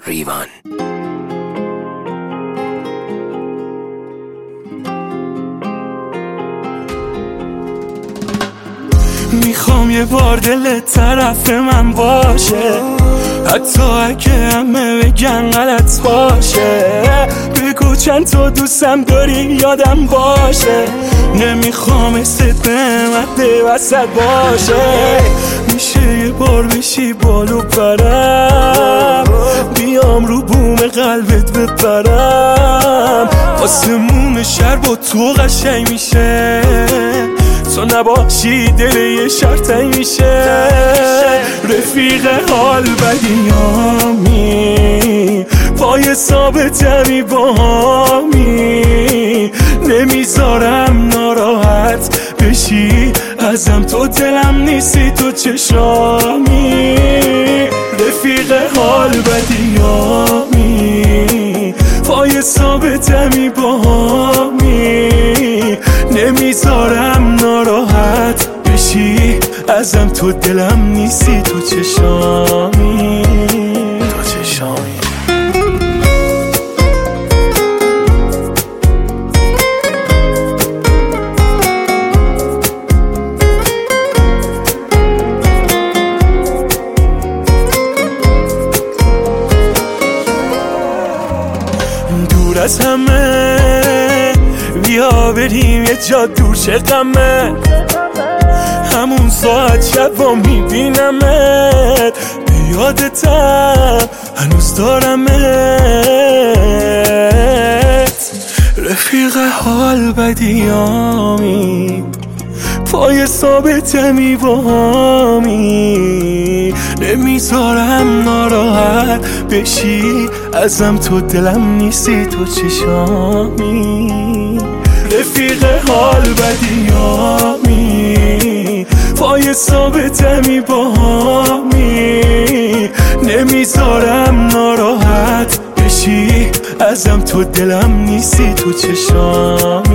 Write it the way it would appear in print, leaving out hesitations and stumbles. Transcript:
ریوان. میخوام یه بار دلت طرف من باشه، حتی اگه همه بگن غلط باشه. بگو چند تا دوستم داری یادم باشه، نمیخوام استت به وسط باشه. میشه یه بار بشی بالو برم، بیام رو بوم قلبت بپرم. آسمون شهر با تو قشنگ میشه، تو نباشی دل یه شرطی میشه. رفیق حال بدیامی، پای ثابتمی با همی. نمیذارم ناراحت بشی ازم، تو دلم نیستی تو چشامی. رفیق حال بدیامی، پای ثابتمی با همی. نمیذارم ناراحت بشی ازم، تو دلم نیستی تو چشامی. دور از همه بیا بریم یه جا دور، چه غمه همون ساعت شبا میبینمت. بیادتم هنوز دارمت. رفیق حال بدیامی، پای ثابتمی با همی. نمیذارم ناراحت بشی ازم، تو دلم نیستی تو چشامی. رفیق حال بدیامی، پای ثابتمی با همی. نمیذارم ناراحت بشی ازم، تو دلم نیستی تو چشامی.